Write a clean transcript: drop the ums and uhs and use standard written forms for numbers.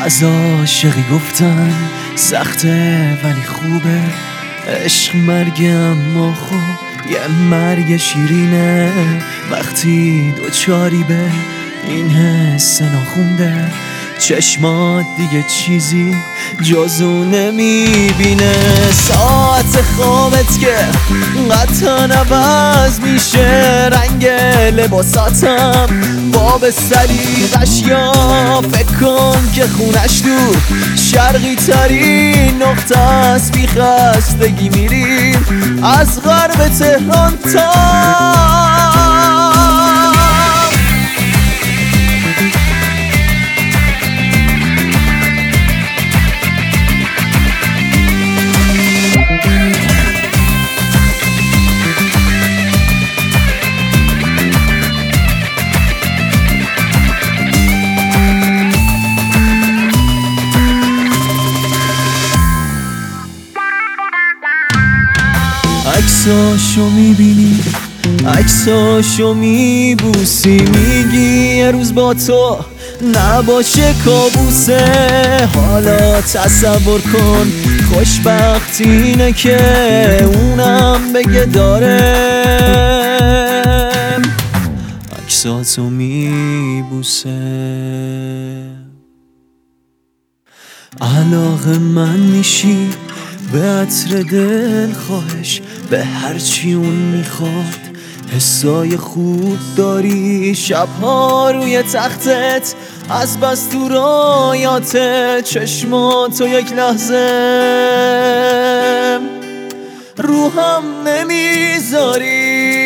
از عاشقی گفتن سخته ولی خوبه، عشق مرگ اما خب یه مرگ شیرینه. وقتی دوچاری به این حس ناخونده، چشمات دیگه چیزی جزو نمیبینه. ساعت خوابت که قطعا عوض میشه، رنگ لباساتم باب سلیقش، یا فکر کن که خونش تو شرقی ترین نقطه است. بی خستگی میریم از غرب تهران تا عکساشو میبینی، عکساشو میبوسی، میگی یه روز با تو نباشه کابوسه. حالا تصور کن خوشبختی اینه که اونم بگه داره عکساتو میبوسه. علاقه من میشی به عطر دل خواهش، به هرچی اون میخواد. حسای خوب داری شبها روی تختت، از بس تو رایات چشماتو یک لحظه روحم نمیذاری.